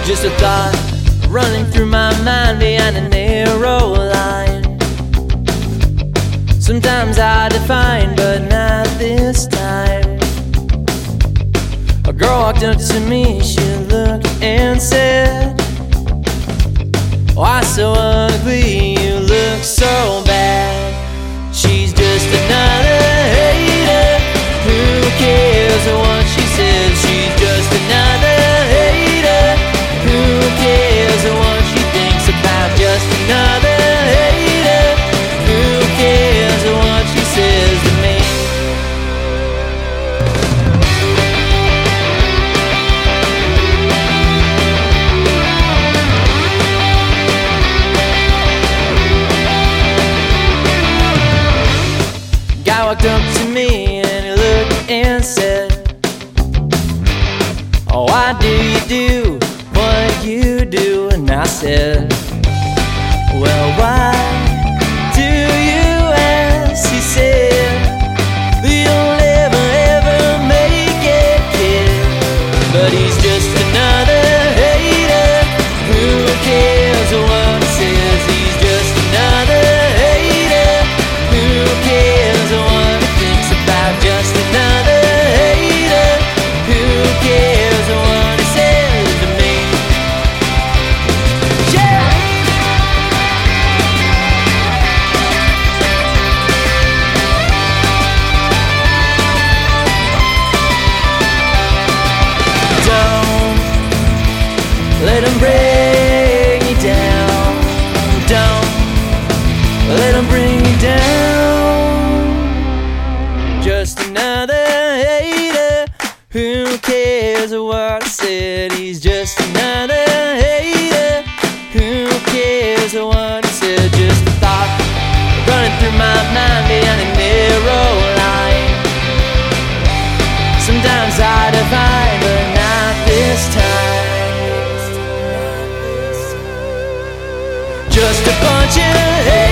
Just a thought running through my mind behind a narrow line. Sometimes I define, but not this time. A girl walked up to me, she looked and said, "Why so ugly, you look so bad." She's just another hater. Who cares what she says? She's just another hater. Who cares what she thinks about? Just another hater. Who cares what she says to me? Guy walked up to me and he looked and said, "Oh, why do you do what you do?" And I said, "Well, why do you ask?" He said, "You'll never ever make it, kid." But he's just another hater. Who cares what he says? He's just another hater. Who cares what he thinks about? Just another hater. Who cares what he says to me? Yeah! Don't let him bring you down. Don't let him bring you down. Just another hater. Who cares what I said? He's just another hater. Who cares what he said? Just a thought running through my mind behind a narrow line. Sometimes I define, but not this time. Just a bunch of haters.